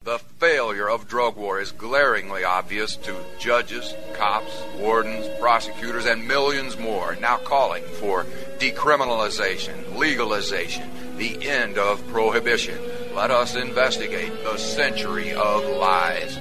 The failure of drug war is glaringly obvious to judges, cops, wardens, prosecutors, and millions more now calling for decriminalization, legalization, the end of prohibition. Let us investigate the century of lies.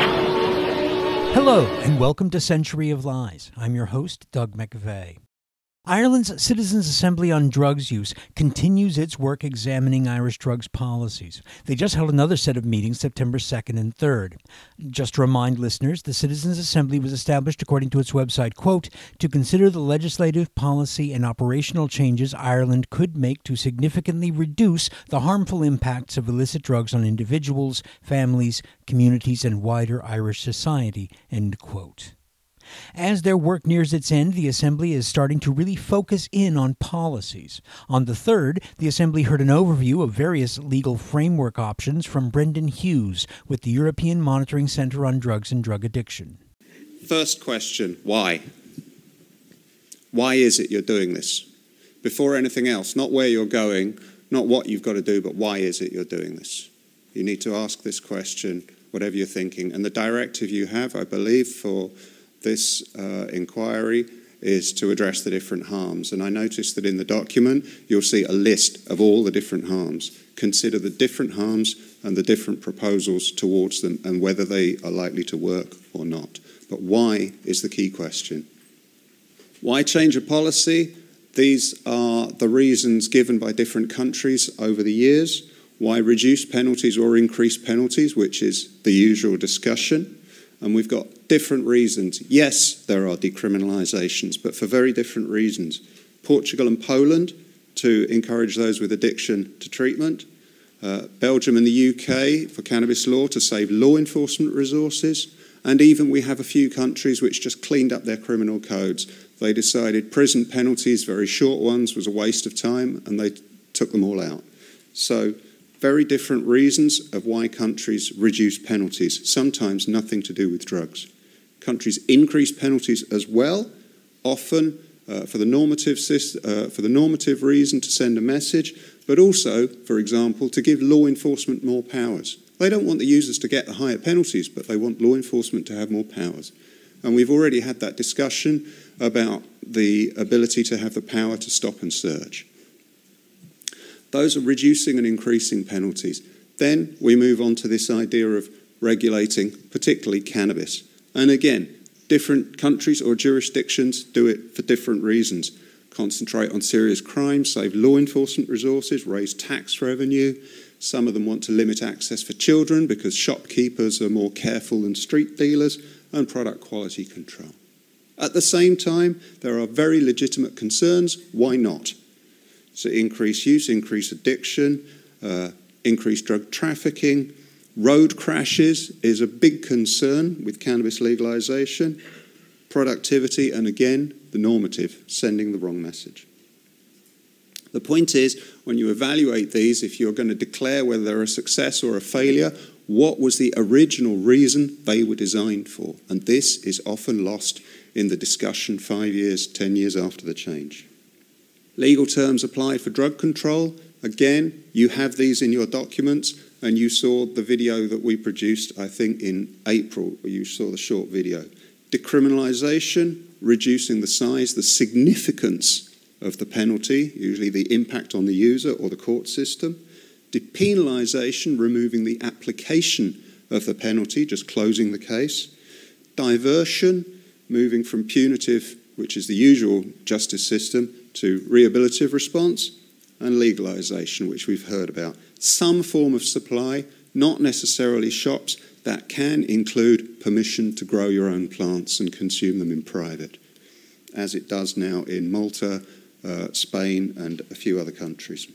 Hello, and welcome to Century of Lies. I'm your host, Doug McVeigh. Ireland's Citizens' Assembly on Drugs Use continues its work examining Irish drugs policies. They just held another set of meetings September 2nd and 3rd. Just to remind listeners, the Citizens' Assembly was established according to its website, quote, to consider the legislative, policy, and operational changes Ireland could make to significantly reduce the harmful impacts of illicit drugs on individuals, families, communities, and wider Irish society, end quote. As their work nears its end, the Assembly is starting to really focus in on policies. On the 3rd, the Assembly heard an overview of various legal framework options from Brendan Hughes with the European Monitoring Centre on Drugs and Drug Addiction. First question, why? Why is it you're doing this? Before anything else, not where you're going, not what you've got to do, but why is it you're doing this? You need to ask this question, whatever you're thinking. And the directive you have, I believe, for this inquiry is to address the different harms. And I noticed that in the document, you'll see a list of all the different harms. Consider the different harms and the different proposals towards them and whether they are likely to work or not. But why is the key question. Why change a policy? These are the reasons given by different countries over the years. Why reduce penalties or increase penalties, which is the usual discussion. And we've got different reasons. Yes, there are decriminalisations, but for very different reasons. Portugal and Poland to encourage those with addiction to treatment. Belgium and the UK for cannabis law to save law enforcement resources. And even we have a few countries which just cleaned up their criminal codes. They decided prison penalties, very short ones, was a waste of time, and they took them all out. So very different reasons of why countries reduce penalties, sometimes nothing to do with drugs. Countries increase penalties as well, often for the normative reason to send a message, but also, for example, to give law enforcement more powers. They don't want the users to get the higher penalties, but they want law enforcement to have more powers. And we've already had that discussion about the ability to have the power to stop and search. Those are reducing and increasing penalties. Then we move on to this idea of regulating, particularly cannabis. And again, different countries or jurisdictions do it for different reasons. Concentrate on serious crimes, save law enforcement resources, raise tax revenue. Some of them want to limit access for children because shopkeepers are more careful than street dealers, and product quality control. At the same time, there are very legitimate concerns. Why not? So increase use, increase addiction, increase drug trafficking. Road crashes is a big concern with cannabis legalization. Productivity, and again, the normative, sending the wrong message. The point is, when you evaluate these, if you're going to declare whether they're a success or a failure, what was the original reason they were designed for? And this is often lost in the discussion 5 years, 10 years after the change. Legal terms applied for drug control. Again, you have these in your documents, and you saw the video that we produced, I think, in April, where you saw the short video. Decriminalisation, reducing the size, the significance of the penalty, usually the impact on the user or the court system. Depenalisation, removing the application of the penalty, just closing the case. Diversion, moving from punitive, which is the usual justice system, to rehabilitative response, and legalisation, which we've heard about. Some form of supply, not necessarily shops, that can include permission to grow your own plants and consume them in private, as it does now in Malta, Spain, and a few other countries.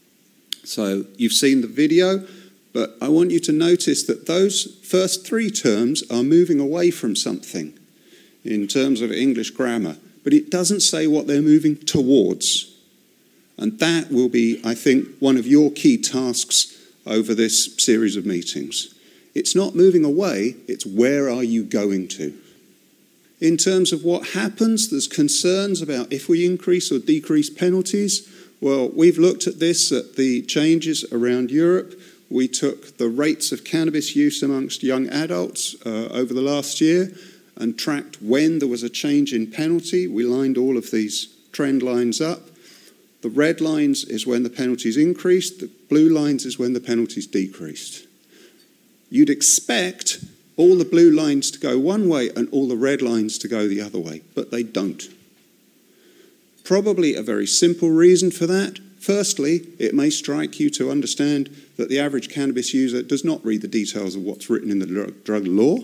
So you've seen the video, but I want you to notice that those first three terms are moving away from something in terms of English grammar, but it doesn't say what they're moving towards. And that will be, I think, one of your key tasks over this series of meetings. It's not moving away, it's where are you going to? In terms of what happens, there's concerns about if we increase or decrease penalties. Well, we've looked at this, at the changes around Europe. we took the rates of cannabis use amongst young adults over the last year and tracked when there was a change in penalty. We lined all of these trend lines up. The red lines is when the penalties increased, the blue lines is when the penalties decreased. You'd expect all the blue lines to go one way and all the red lines to go the other way, but they don't. Probably a very simple reason for that. Firstly, it may strike you to understand that the average cannabis user does not read the details of what's written in the drug law.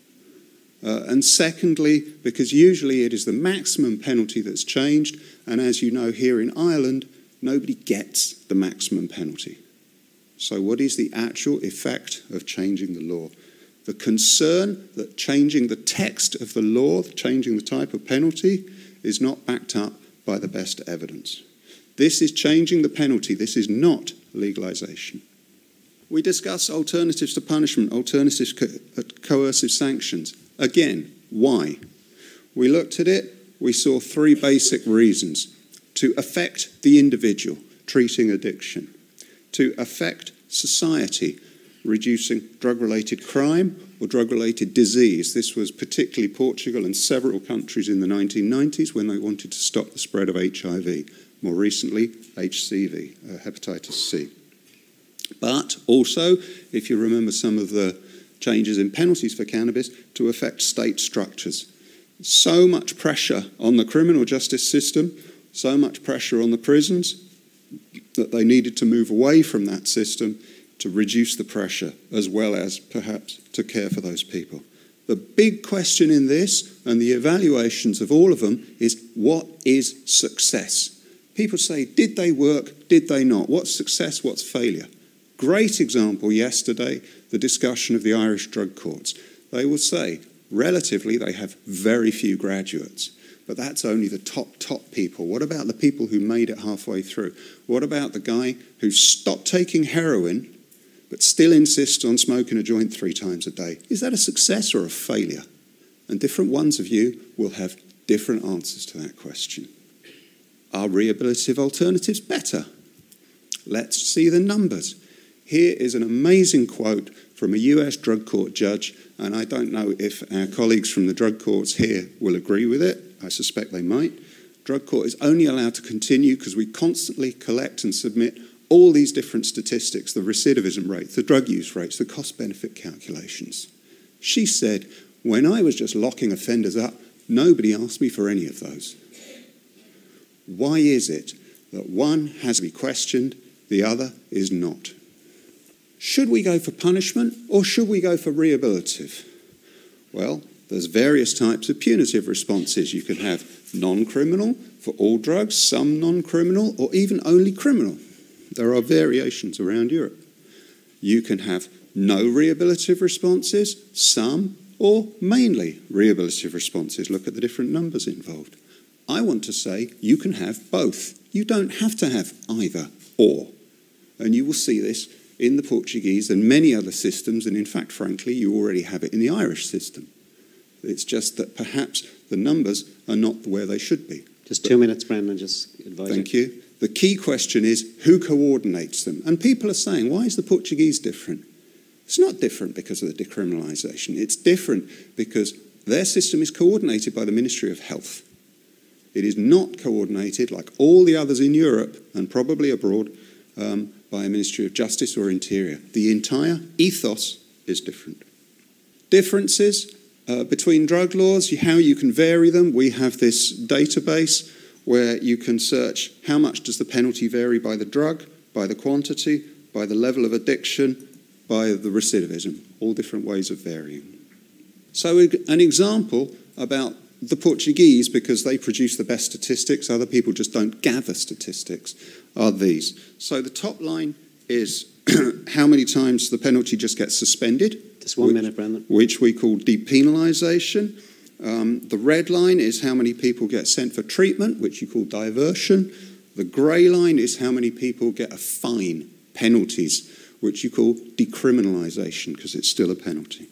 And secondly, because usually it is the maximum penalty that's changed, and as you know here in Ireland, nobody gets the maximum penalty. So what is the actual effect of changing the law? The concern that changing the text of the law, changing the type of penalty, is not backed up by the best evidence. This is changing the penalty. This is not legalisation. We discuss alternatives to punishment, alternatives to coercive sanctions. Again, why? We looked at it. We saw three basic reasons. To affect the individual, treating addiction. To affect society, reducing drug-related crime or drug-related disease. This was particularly Portugal and several countries in the 1990s when they wanted to stop the spread of HIV. More recently, HCV, hepatitis C. But also, if you remember some of the changes in penalties for cannabis, to affect state structures. So much pressure on the criminal justice system, so much pressure on the prisons, that they needed to move away from that system to reduce the pressure, as well as perhaps to care for those people. The big question in this, and the evaluations of all of them, is what is success? People say, did they work, did they not? What's success, what's failure? Great example yesterday, the discussion of the Irish drug courts. They will say, relatively, they have very few graduates. But that's only the top people. What about the people who made it halfway through? What about the guy who stopped taking heroin but still insists on smoking a joint 3 times a day? Is that a success or a failure? And different ones of you will have different answers to that question. Are rehabilitative alternatives better? Let's see the numbers. Here is an amazing quote from a US drug court judge, and I don't know if our colleagues from the drug courts here will agree with it. I suspect they might. Drug court is only allowed to continue because we constantly collect and submit all these different statistics, the recidivism rates, the drug use rates, the cost-benefit calculations. She said, when I was just locking offenders up, nobody asked me for any of those. Why is it that one has to be questioned, the other is not? Should we go for punishment or should we go for rehabilitative? Well, there's various types of punitive responses. You can have non-criminal for all drugs, some non-criminal, or even only criminal. There are variations around Europe. You can have no rehabilitative responses, some, or mainly rehabilitative responses. Look at the different numbers involved. I want to say you can have both. You don't have to have either or. And you will see this in the Portuguese and many other systems, and in fact, frankly, you already have it in the Irish system. It's just that perhaps the numbers are not where they should be. Just 2 minutes, Brendan, just advise you. Thank you. The key question is, who coordinates them? And people are saying, why is the Portuguese different? It's not different because of the decriminalisation. It's different because their system is coordinated by the Ministry of Health. It is not coordinated, like all the others in Europe and probably abroad, by a Ministry of Justice or Interior. The entire ethos is different. Differences between drug laws, how you can vary them. We have this database where you can search how much does the penalty vary by the drug, by the quantity, by the level of addiction, by the recidivism, all different ways of varying. So an example about the Portuguese, because they produce the best statistics, other people just don't gather statistics, are these. So the top line is how many times the penalty just gets suspended. Just 1 minute, Brendan. Which we call depenalisation. The red line is how many people get sent for treatment, which you call diversion. The grey line is how many people get a fine, penalties, which you call decriminalisation, because it's still a penalty.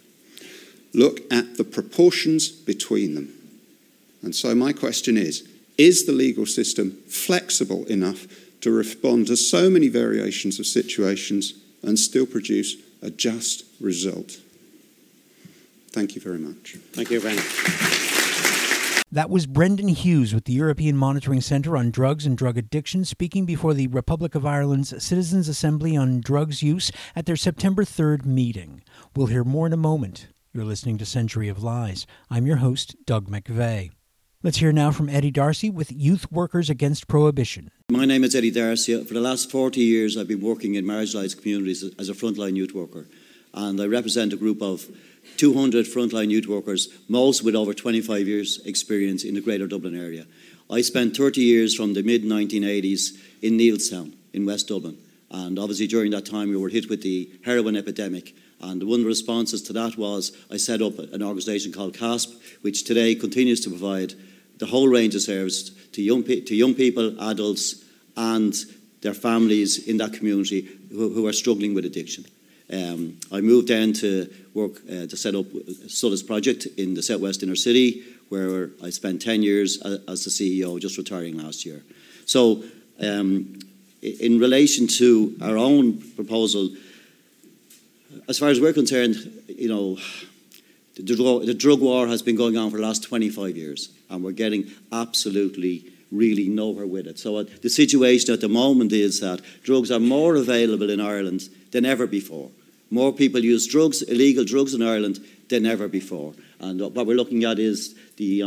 Look at the proportions between them. And so my question is the legal system flexible enough to respond to so many variations of situations and still produce a just result. Thank you very much. Thank you, Brendan. That was Brendan Hughes with the European Monitoring Centre on Drugs and Drug Addiction speaking before the Republic of Ireland's Citizens' Assembly on Drugs Use at their September 3rd meeting. We'll hear more in a moment. You're listening to Century of Lies. I'm your host, Doug McVeigh. Let's hear now from Eddie Darcy with Youth Workers Against Prohibition. My name is Eddie Darcy. For the last 40 years, I've been working in marginalised communities as a frontline youth worker. And I represent a group of 200 frontline youth workers, most with over 25 years' experience in the Greater Dublin area. I spent 30 years from the mid-1980s in Neilstown in West Dublin. And obviously during that time we were hit with the heroin epidemic. And one of the responses to that was I set up an organisation called CASP, which today continues to provide the whole range of services to young people, adults, and their families in that community who are struggling with addiction. I moved then to work to set up Sulla's project in the southwest inner city, where I spent 10 years as the CEO, just retiring last year. So, in relation to our own proposal, as far as we're concerned, you know, the drug war has been going on for the last 25 years, and we're getting absolutely really nowhere with it. So the situation at the moment is that drugs are more available in Ireland than ever before. More people use drugs, illegal drugs in Ireland than ever before. And what we're looking at is the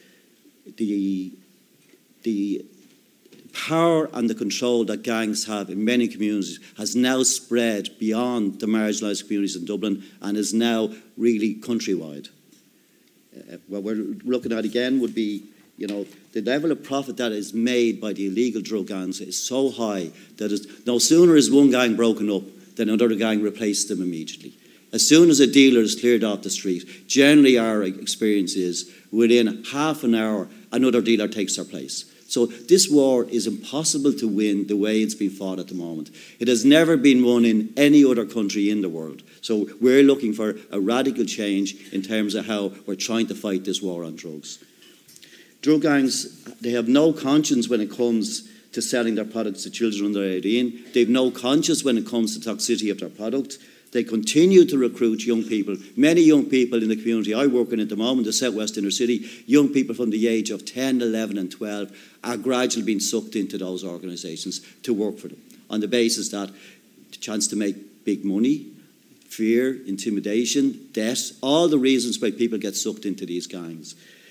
power and the control that gangs have in many communities has now spread beyond the marginalised communities in Dublin and is now really countrywide. What we're looking at again would be, you know, the level of profit that is made by the illegal drug gangs is so high that no sooner is one gang broken up than another gang replaces them immediately. As soon as a dealer is cleared off the street, generally our experience is within half an hour, another dealer takes their place. So this war is impossible to win the way it's been fought at the moment. It has never been won in any other country in the world. So we're looking for a radical change in terms of how we're trying to fight this war on drugs. Drug gangs, they have no conscience when it comes to selling their products to children under 18. They have no conscience when it comes to toxicity of their product. They continue to recruit young people. Many young people in the community I work in at the moment, the southwest inner city, young people from the age of 10, 11 and 12 are gradually being sucked into those organisations to work for them on the basis that the chance to make big money, fear, intimidation, debt, all the reasons why people get sucked into these gangs.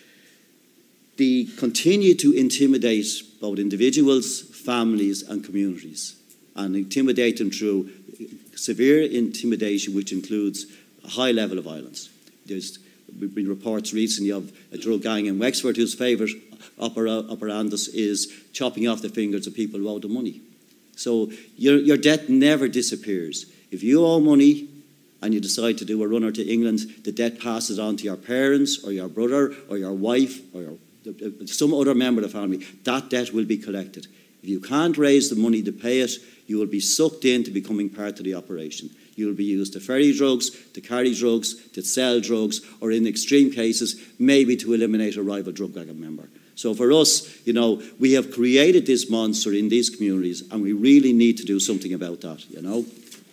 They continue to intimidate both individuals, families and communities, and intimidate them through severe intimidation, which includes a high level of violence. There's been reports recently of a drug gang in Wexford whose favourite operandus is chopping off the fingers of people who owe them money. So your debt never disappears. If you owe money and you decide to do a runner to England, the debt passes on to your parents or your brother or your wife or some other member of the family. That debt will be collected. If you can't raise the money to pay it, you will be sucked into becoming part of the operation. You will be used to ferry drugs, to carry drugs, to sell drugs, or in extreme cases, maybe to eliminate a rival drug gang member. So for us, you know, we have created this monster in these communities, and we really need to do something about that, you know.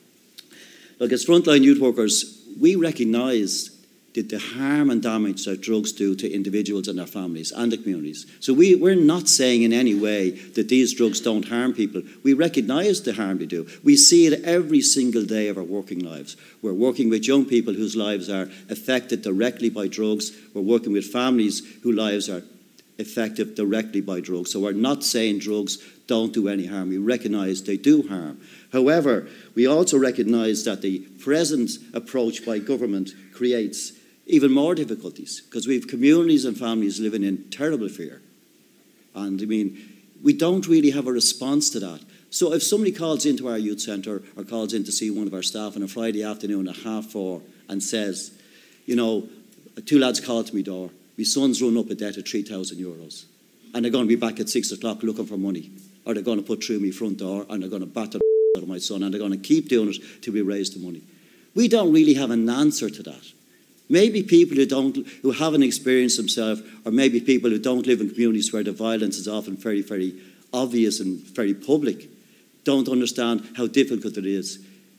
Look, as frontline youth workers, we recognise the harm and damage that drugs do to individuals and their families and the communities. So we're not saying in any way that these drugs don't harm people. We recognise the harm they do. We see it every single day of our working lives. We're working with young people whose lives are affected directly by drugs. We're working with families whose lives are affected directly by drugs. So we're not saying drugs don't do any harm. We recognise they do harm. However, we also recognise that the present approach by government creates even more difficulties, because we have communities and families living in terrible fear. And I mean, we don't really have a response to that. So if somebody calls into our youth centre or calls in to see one of our staff on a Friday afternoon at 4:30 and says, you know, 2 lads called to my door, my son's run up a debt of €3,000 and they're going to be back at 6 o'clock looking for money, or they're going to put through my front door and they're going to batter out of my son and they're going to keep doing it till we raise the money. We don't really have an answer to that. Maybe people who haven't experienced themselves, or maybe people who don't live in communities where the violence is often very, very obvious and very public, don't understand how difficult it is.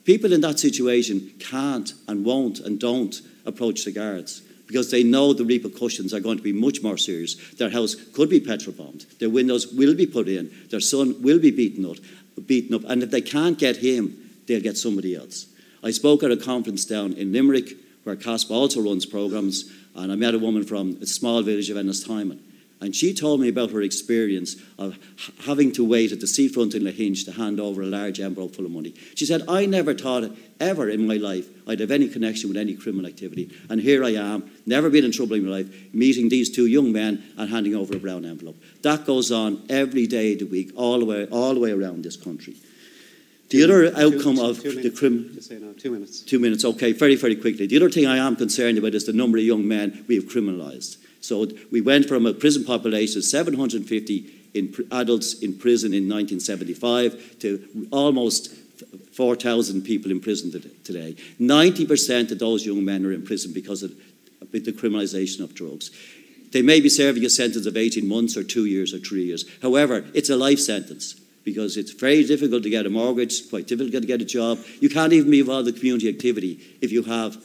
People in that situation can't and won't and don't approach the guards because they know the repercussions are going to be much more serious. Their house could be petrol bombed. Their windows will be put in. Their son will be beaten up. And if they can't get him, they'll get somebody else. I spoke at a conference down in Limerick where CASP also runs programmes, and I met a woman from a small village of Ennistimon. And she told me about her experience of having to wait at the seafront in Lahinch to hand over a large envelope full of money. She said, I never thought ever in my life I'd have any connection with any criminal activity. And here I am, never been in trouble in my life, meeting these two young men and handing over a brown envelope. That goes on every day of the week, all the way around this country. The other outcome of the criminal... Just say no, 2 minutes. 2 minutes, okay, very, very quickly. The other thing I am concerned about is the number of young men we have criminalised. So we went from a prison population of 750 adults in prison in 1975 to almost 4,000 people in prison today. 90% of those young men are in prison because of the criminalisation of drugs. They may be serving a sentence of 18 months or 2 years or 3 years. However, it's a life sentence because it's very difficult to get a mortgage, quite difficult to get a job. You can't even be involved in community activity if you have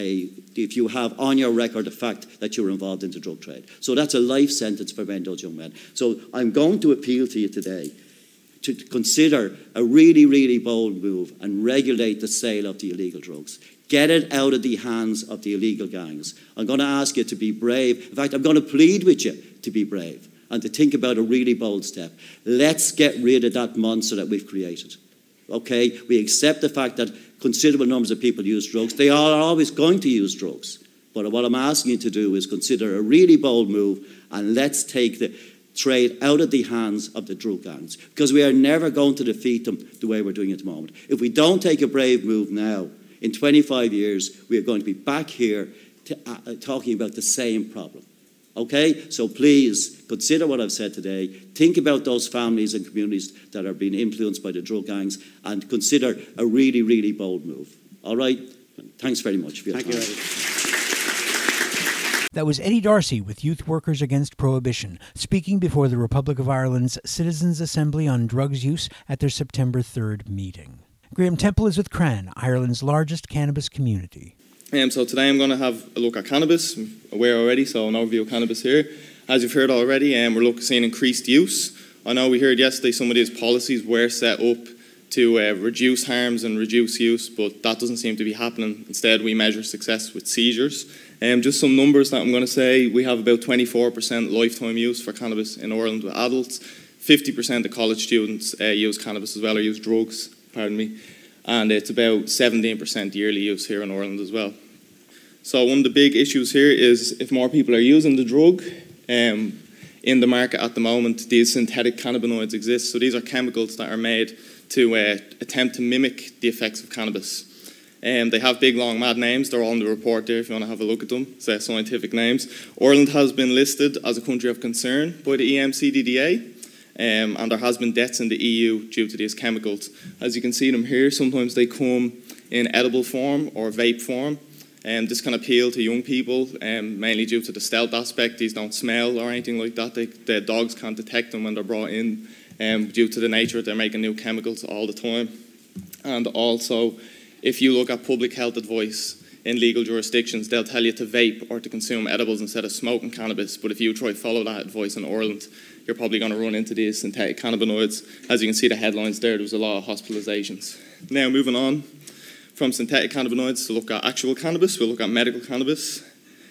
on your record the fact that you're involved in the drug trade. So that's a life sentence for those young men. So I'm going to appeal to you today to consider a really, really bold move and regulate the sale of the illegal drugs. Get it out of the hands of the illegal gangs. I'm going to ask you to be brave. In fact, I'm going to plead with you to be brave and to think about a really bold step. Let's get rid of that monster that we've created. Okay? We accept the fact that considerable numbers of people use drugs. They are always going to use drugs. But what I'm asking you to do is consider a really bold move and let's take the trade out of the hands of the drug gangs because we are never going to defeat them the way we're doing at the moment. If we don't take a brave move now, in 25 years, we are going to be back here talking about the same problem. Okay? So please, consider what I've said today. Think about those families and communities that are being influenced by the drug gangs and consider a really, really bold move. All right? Thanks very much for your time. Thank you, Eddie. That was Eddie Darcy with Youth Workers Against Prohibition, speaking before the Republic of Ireland's Citizens' Assembly on Drugs Use at their September 3rd meeting. Graham Temple is with CRAN, Ireland's largest cannabis community. So today I'm going to have a look at cannabis. I'm aware already, so an overview of cannabis here. As you've heard already, we're seeing increased use. I know we heard yesterday some of these policies were set up to reduce harms and reduce use, but that doesn't seem to be happening. Instead, we measure success with seizures. Just some numbers that I'm going to say. We have about 24% lifetime use for cannabis in Ireland with adults. 50% of college students use cannabis as well, or use drugs, pardon me. And it's about 17% yearly use here in Ireland as well. So one of the big issues here is if more people are using the drug, in the market at the moment, these synthetic cannabinoids exist. So these are chemicals that are made to attempt to mimic the effects of cannabis. They have big, long, mad names. They're all in the report there if you want to have a look at them. It's scientific names. Ireland has been listed as a country of concern by the EMCDDA. And there has been deaths in the EU due to these chemicals. As you can see them here, sometimes they come in edible form or vape form. This can appeal to young people, mainly due to the stealth aspect. These don't smell or anything like that. The dogs can't detect them when they're brought in due to the nature they're making new chemicals all the time. And also, if you look at public health advice in legal jurisdictions, they'll tell you to vape or to consume edibles instead of smoking cannabis. But if you try to follow that advice in Ireland, you're probably going to run into these synthetic cannabinoids. As you can see the headlines there was a lot of hospitalizations. Now moving on from synthetic cannabinoids to look at actual cannabis, we'll look at medical cannabis.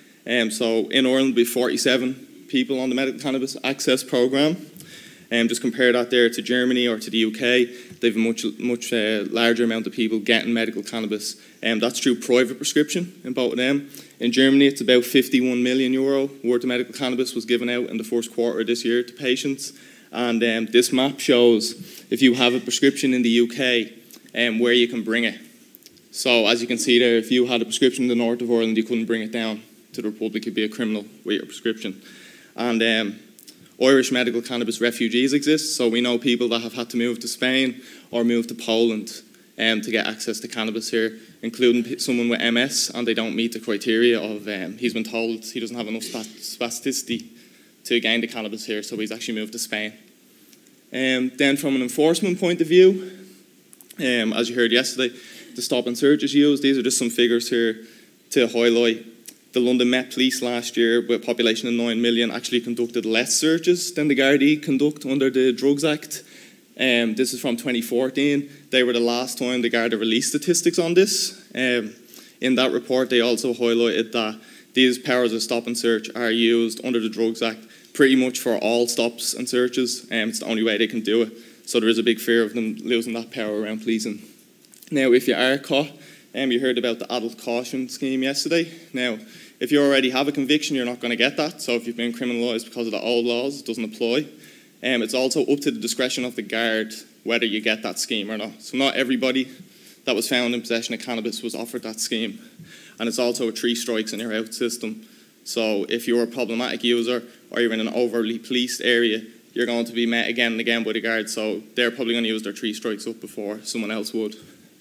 So in Ireland we have 47 people on the medical cannabis access programme. Just compare that there to Germany or to the UK, they have a much larger amount of people getting medical cannabis. That's through private prescription in both of them. In Germany, it's about €51 million worth of medical cannabis was given out in the first quarter of this year to patients. And this map shows if you have a prescription in the UK, where you can bring it. So as you can see there, if you had a prescription in the north of Ireland, you couldn't bring it down to the Republic. You'd be a criminal with your prescription. And Irish medical cannabis refugees exist, so we know people that have had to move to Spain or move to Poland to get access to cannabis here, including someone with MS, and they don't meet the criteria of, he's been told he doesn't have enough spasticity to gain the cannabis here, so he's actually moved to Spain. Then from an enforcement point of view, as you heard yesterday, the stop and search is used. These are just some figures here to highlight. The London Met Police last year, with a population of 9 million, actually conducted less searches than the Gardaí conduct under the Drugs Act. This is from 2014. They were the last time the Garda released statistics on this. In that report, they also highlighted that these powers of stop and search are used under the Drugs Act pretty much for all stops and searches. It's the only way they can do it. So there is a big fear of them losing that power around policing. Now, if you are caught, you heard about the adult caution scheme yesterday. Now, if you already have a conviction, you're not going to get that. So if you've been criminalised because of the old laws, it doesn't apply. It's also up to the discretion of the guard whether you get that scheme or not. So not everybody that was found in possession of cannabis was offered that scheme. And it's also a 3 strikes and you're out system. So if you're a problematic user or you're in an overly policed area, you're going to be met again and again by the guards. So they're probably going to use their 3 strikes up before someone else would.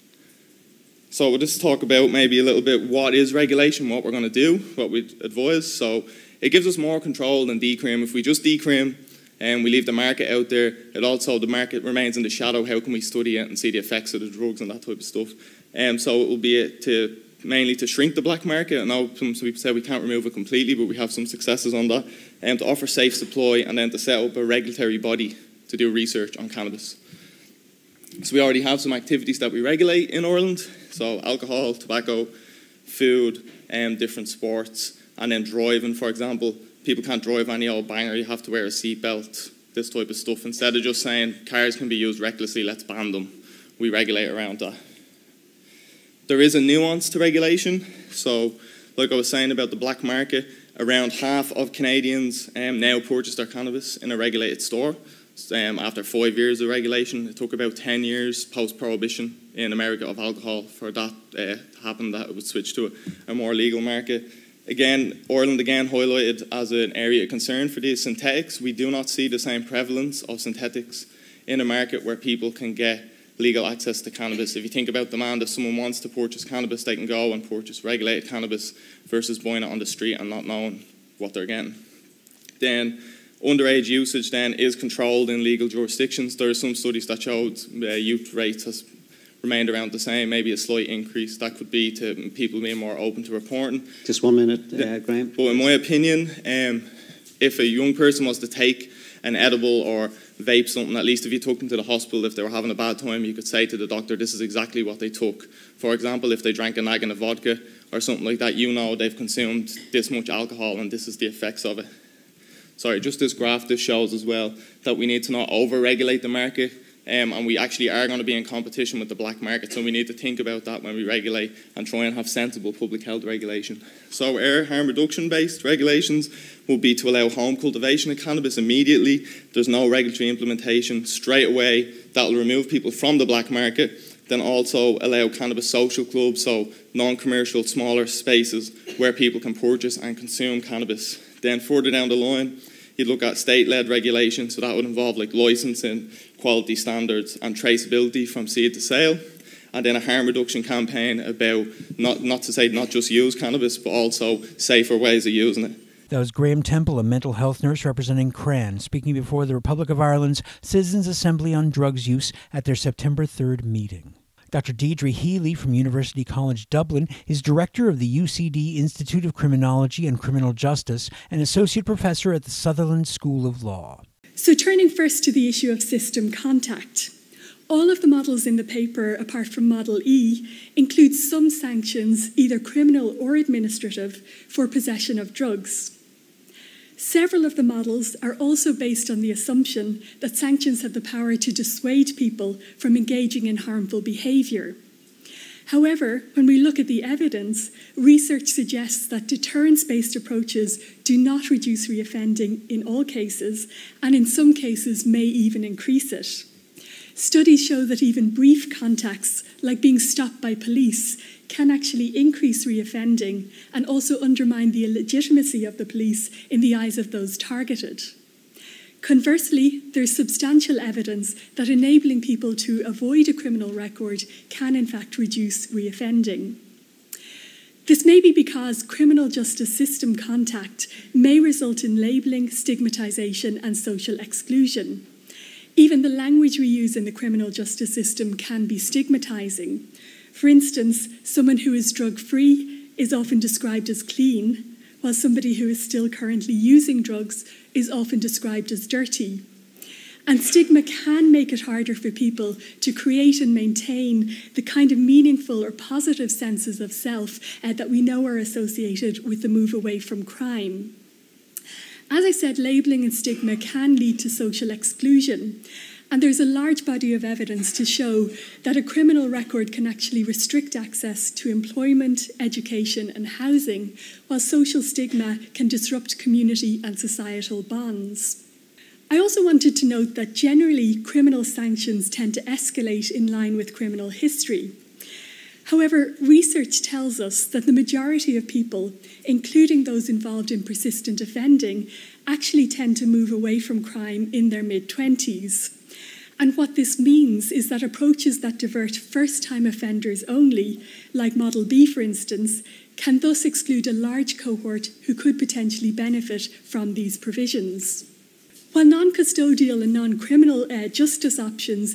So we'll just talk about maybe a little bit what is regulation, what we're going to do, what we'd advise. So it gives us more control than decrim. If we just decrim and we leave the market out there, the market remains in the shadow. How can we study it and see the effects of the drugs and that type of stuff? So it will be mainly to shrink the black market. I know some people say we can't remove it completely, but we have some successes on that. To offer safe supply and then to set up a regulatory body to do research on cannabis. So we already have some activities that we regulate in Ireland. So alcohol, tobacco, food, different sports. And then driving, for example. People can't drive any old banger, you have to wear a seatbelt, this type of stuff. Instead of just saying cars can be used recklessly, let's ban them. We regulate around that. There is a nuance to regulation. So, like I was saying about the black market, around half of Canadians now purchase their cannabis in a regulated store. After 5 years of regulation, it took about 10 years post-prohibition in America of alcohol for that to happen, that it would switch to a more legal market. Again, Ireland highlighted as an area of concern for these synthetics. We do not see the same prevalence of synthetics in a market where people can get legal access to cannabis. If you think about demand, if someone wants to purchase cannabis, they can go and purchase regulated cannabis versus buying it on the street and not knowing what they're getting. Then, underage usage then is controlled in legal jurisdictions. There are some studies that showed youth rates has remained around the same, maybe a slight increase. That could be to people being more open to reporting. Just 1 minute, Graham. But in my opinion, if a young person was to take an edible or vape something, at least if you took them to the hospital, if they were having a bad time, you could say to the doctor, this is exactly what they took. For example, if they drank a naggin of vodka or something like that, you know they've consumed this much alcohol and this is the effects of it. Sorry, just this graph, this shows as well that we need to not over-regulate the market. And we actually are going to be in competition with the black market, so we need to think about that when we regulate and try and have sensible public health regulation. So our harm reduction based regulations will be to allow home cultivation of cannabis immediately. There's no regulatory implementation straight away. That will remove people from the black market. Then also allow cannabis social clubs, so non-commercial smaller spaces where people can purchase and consume cannabis. Then further down the line, you'd look at state-led regulation, so that would involve like licensing, quality standards and traceability from seed to sale. And then a harm reduction campaign about not just use cannabis, but also safer ways of using it. That was Graham Temple, a mental health nurse representing CRAN, speaking before the Republic of Ireland's Citizens' Assembly on Drugs Use at their September 3rd meeting. Dr. Deirdre Healy from University College Dublin is director of the UCD Institute of Criminology and Criminal Justice and associate professor at the Sutherland School of Law. So turning first to the issue of system contact. All of the models in the paper, apart from Model E, include some sanctions, either criminal or administrative, for possession of drugs. Several of the models are also based on the assumption that sanctions have the power to dissuade people from engaging in harmful behaviour. However, when we look at the evidence, research suggests that deterrence-based approaches do not reduce reoffending in all cases, and in some cases may even increase it. Studies show that even brief contacts, like being stopped by police, can actually increase reoffending and also undermine the legitimacy of the police in the eyes of those targeted. Conversely, there's substantial evidence that enabling people to avoid a criminal record can in fact reduce reoffending. This may be because criminal justice system contact may result in labelling, stigmatisation and social exclusion. Even the language we use in the criminal justice system can be stigmatising. For instance, someone who is drug-free is often described as clean, while somebody who is still currently using drugs is often described as dirty. And stigma can make it harder for people to create and maintain the kind of meaningful or positive senses of self that we know are associated with the move away from crime. As I said, labelling and stigma can lead to social exclusion. And there's a large body of evidence to show that a criminal record can actually restrict access to employment, education, and housing, while social stigma can disrupt community and societal bonds. I also wanted to note that generally criminal sanctions tend to escalate in line with criminal history. However, research tells us that the majority of people, including those involved in persistent offending, actually tend to move away from crime in their mid-20s. And what this means is that approaches that divert first-time offenders only, like Model B for instance, can thus exclude a large cohort who could potentially benefit from these provisions. While non-custodial and non-criminal justice options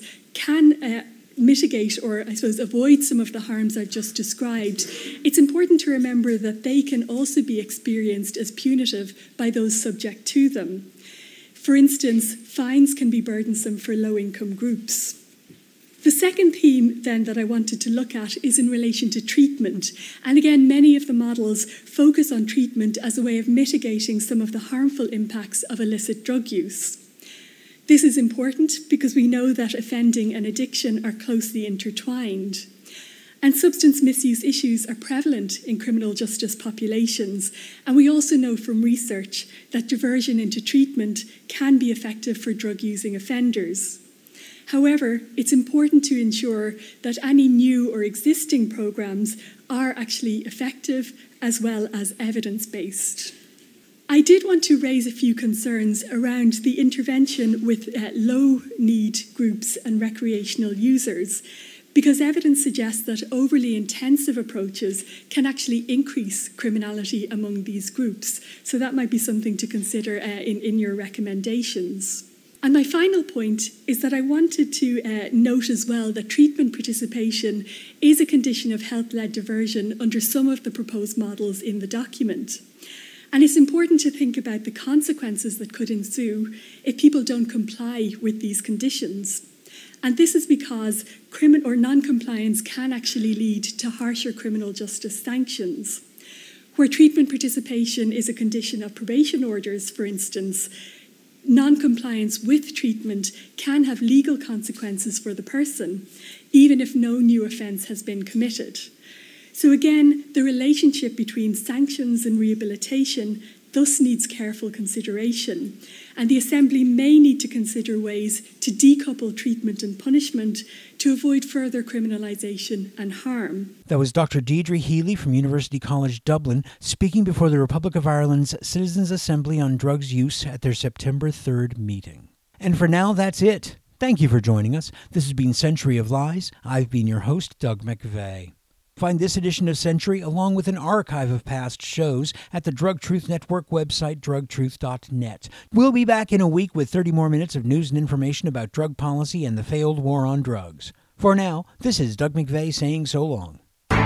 can mitigate or, I suppose, avoid some of the harms I've just described, it's important to remember that they can also be experienced as punitive by those subject to them. For instance, fines can be burdensome for low-income groups. The second theme, then, that I wanted to look at is in relation to treatment. And again, many of the models focus on treatment as a way of mitigating some of the harmful impacts of illicit drug use. This is important because we know that offending and addiction are closely intertwined. And substance misuse issues are prevalent in criminal justice populations. And we also know from research that diversion into treatment can be effective for drug-using offenders. However, it's important to ensure that any new or existing programs are actually effective as well as evidence-based. I did want to raise a few concerns around the intervention with low-need groups and recreational users, because evidence suggests that overly intensive approaches can actually increase criminality among these groups. So that might be something to consider in your recommendations. And my final point is that I wanted to note as well that treatment participation is a condition of health-led diversion under some of the proposed models in the document. And it's important to think about the consequences that could ensue if people don't comply with these conditions. And this is because non-compliance can actually lead to harsher criminal justice sanctions. Where treatment participation is a condition of probation orders, for instance, non-compliance with treatment can have legal consequences for the person, even if no new offence has been committed. So again, the relationship between sanctions and rehabilitation thus needs careful consideration. And the Assembly may need to consider ways to decouple treatment and punishment to avoid further criminalisation and harm. That was Dr. Deirdre Healy from University College Dublin speaking before the Republic of Ireland's Citizens' Assembly on Drugs Use at their September 3rd meeting. And for now, that's it. Thank you for joining us. This has been Century of Lies. I've been your host, Doug McVeigh. Find this edition of Century along with an archive of past shows at the Drug Truth Network website, drugtruth.net. We'll be back in a week with 30 more minutes of news and information about drug policy and the failed war on drugs. For now, this is Doug McVeigh saying so long.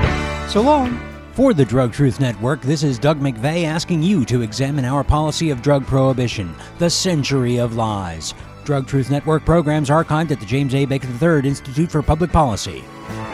So long. For the Drug Truth Network, this is Doug McVeigh asking you to examine our policy of drug prohibition, the Century of Lies. Drug Truth Network programs archived at the James A. Baker III Institute for Public Policy.